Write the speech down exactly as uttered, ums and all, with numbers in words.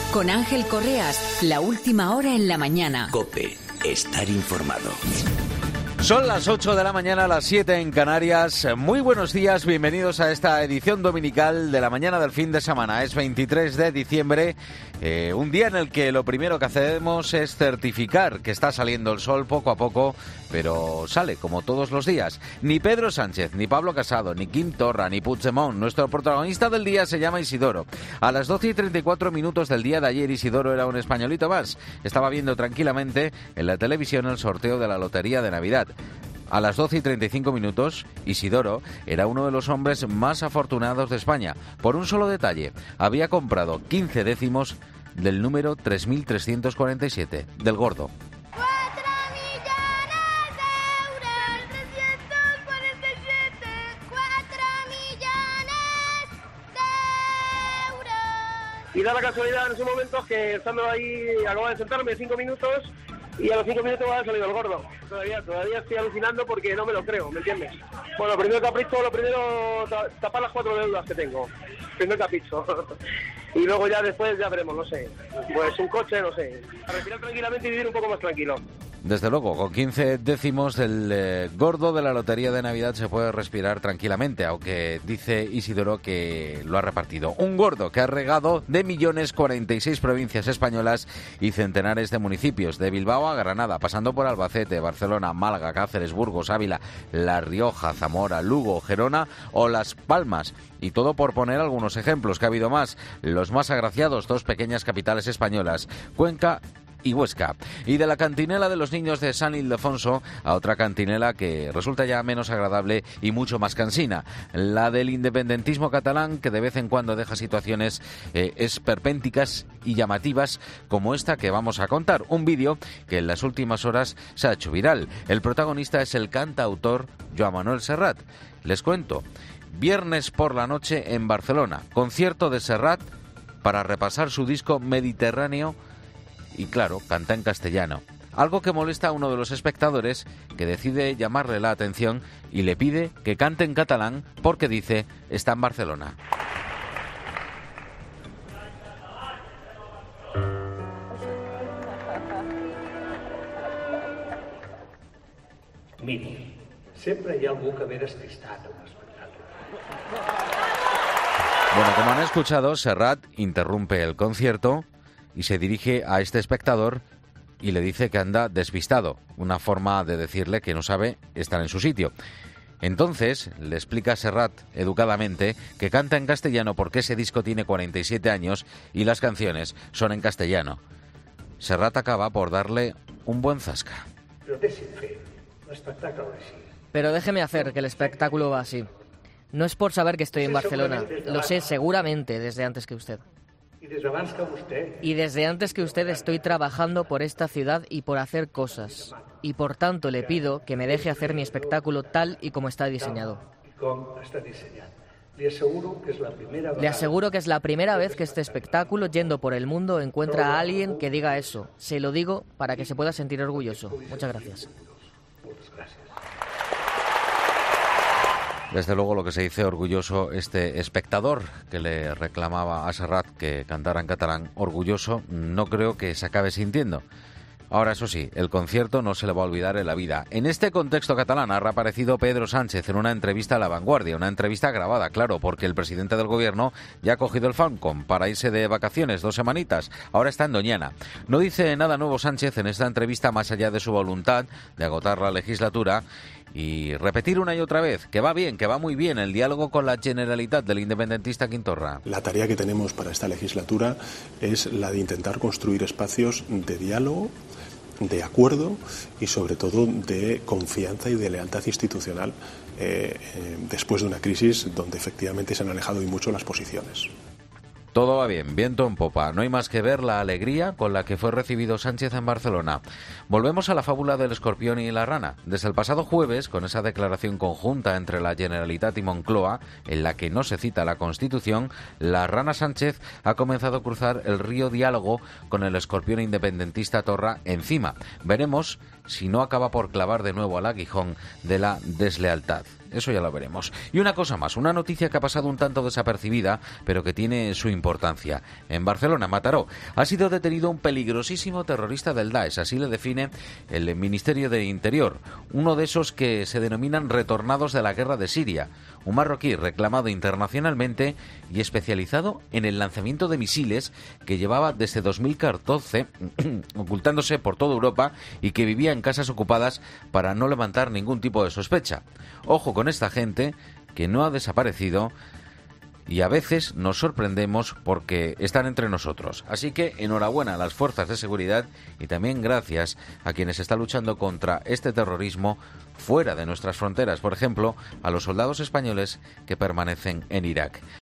Con Ángel Correas, la última hora en la mañana. COPE, estar informado. Son las ocho de la mañana, las siete en Canarias. Muy buenos días, bienvenidos a esta edición dominical de la mañana del fin de semana. Es veintitrés de diciembre, eh, un día en el que lo primero que hacemos es certificar que está saliendo el sol poco a poco, pero sale como todos los días. Ni Pedro Sánchez, ni Pablo Casado, ni Quim Torra, ni Puigdemont. Nuestro protagonista del día se llama Isidoro. A las doce y treinta y cuatro minutos del día de ayer, Isidoro era un españolito más. Estaba viendo tranquilamente en la televisión el sorteo de la Lotería de Navidad. A las doce y treinta y cinco minutos, Isidoro era uno de los hombres más afortunados de España. Por un solo detalle, había comprado quince décimos del número tres mil trescientos cuarenta y siete, del gordo. cuatro millones de euros, trescientos cuarenta y siete, cuatro millones de euros. Y da la casualidad en ese momento que estando ahí, acabo de sentarme cinco minutos y a los cinco minutos va a salir el gordo. Todavía, todavía estoy alucinando porque no me lo creo, ¿me entiendes? Bueno, primero capricho, lo primero, tapar las cuatro deudas que tengo. Primer capricho. Y luego ya después ya veremos, no sé. Pues un coche, no sé. A respirar tranquilamente y vivir un poco más tranquilo. Desde luego, con quince décimos del eh, gordo de la Lotería de Navidad se puede respirar tranquilamente, aunque dice Isidoro que lo ha repartido. Un gordo que ha regado de millones cuarenta y seis provincias españolas y centenares de municipios, de Bilbao a Granada, pasando por Albacete, Barcelona, Málaga, Cáceres, Burgos, Ávila, La Rioja, Zamora, Lugo, Gerona o Las Palmas. Y todo por poner algunos ejemplos, que ha habido más. Los más agraciados, dos pequeñas capitales españolas, Cuenca y Huesca. Y de la cantinela de los niños de San Ildefonso a otra cantinela que resulta ya menos agradable y mucho más cansina, la del independentismo catalán, que de vez en cuando deja situaciones eh, esperpénticas y llamativas como esta que vamos a contar. Un vídeo que en las últimas horas se ha hecho viral. El protagonista es el cantautor Joan Manuel Serrat. Les cuento, viernes por la noche en Barcelona, concierto de Serrat para repasar su disco Mediterráneo. Y claro, canta en castellano. Algo que molesta a uno de los espectadores, que decide llamarle la atención y le pide que cante en catalán porque dice está en Barcelona. Miri, sempre hi ha algú que ve despistat a un espectacle. Bueno, como han escuchado, Serrat interrumpe el concierto y se dirige a este espectador y le dice que anda despistado, una forma de decirle que no sabe estar en su sitio. Entonces le explica a Serrat educadamente que canta en castellano porque ese disco tiene cuarenta y siete años y las canciones son en castellano. Serrat acaba por darle un buen zasca. Però deixi'm fer, l'espectacle va així. Pero déjeme hacer, que el espectáculo va así. No es por saber que estoy en Barcelona, lo sé seguramente desde antes que usted. I des d'abans que vostè... Y desde antes que usted estoy trabajando por esta ciudad y por hacer cosas. Y por tanto le pido que me deje hacer mi espectáculo tal y como está diseñado. I com està dissenyat. Li asseguro que és la primera vegada... Le aseguro que es la primera vez que este espectáculo, yendo por el mundo, encuentra a alguien que diga eso. Se lo digo para que se pueda sentir orgulloso. Muchas gracias. Moltes gràcies. Desde luego lo que se dice orgulloso este espectador que le reclamaba a Serrat que cantara en catalán, orgulloso, no creo que se acabe sintiendo. Ahora, eso sí, el concierto no se le va a olvidar en la vida. En este contexto catalán ha reaparecido Pedro Sánchez en una entrevista a La Vanguardia, una entrevista grabada, claro, porque el presidente del gobierno ya ha cogido el Falcon para irse de vacaciones dos semanitas. Ahora está en Doñana. No dice nada nuevo Sánchez en esta entrevista más allá de su voluntad de agotar la legislatura y repetir una y otra vez que va bien, que va muy bien el diálogo con la Generalitat del independentista Quim Torra. La tarea que tenemos para esta legislatura es la de intentar construir espacios de diálogo, de acuerdo y sobre todo de confianza y de lealtad institucional eh, eh, después de una crisis donde efectivamente se han alejado y mucho las posiciones. Todo va bien, viento en popa. No hay más que ver la alegría con la que fue recibido Sánchez en Barcelona. Volvemos a la fábula del escorpión y la rana. Desde el pasado jueves, con esa declaración conjunta entre la Generalitat y Moncloa, en la que no se cita la Constitución, la rana Sánchez ha comenzado a cruzar el río Diálogo con el escorpión independentista Torra encima. Veremos si no acaba por clavar de nuevo al aguijón de la deslealtad. eso ya lo veremos. Y una cosa más, una noticia que ha pasado un tanto desapercibida, pero que tiene su importancia. En Barcelona, Mataró, ha sido detenido un peligrosísimo terrorista del Daesh, así le define el Ministerio de Interior, uno de esos que se denominan retornados de la guerra de Siria, un marroquí reclamado internacionalmente y especializado en el lanzamiento de misiles que llevaba desde dos mil catorce ocultándose por toda Europa y que vivía en casas ocupadas para no levantar ningún tipo de sospecha. Ojo con esta gente que no ha desaparecido y a veces nos sorprendemos porque están entre nosotros. Así que enhorabuena a las fuerzas de seguridad y también gracias a quienes están luchando contra este terrorismo fuera de nuestras fronteras, por ejemplo, a los soldados españoles que permanecen en Irak.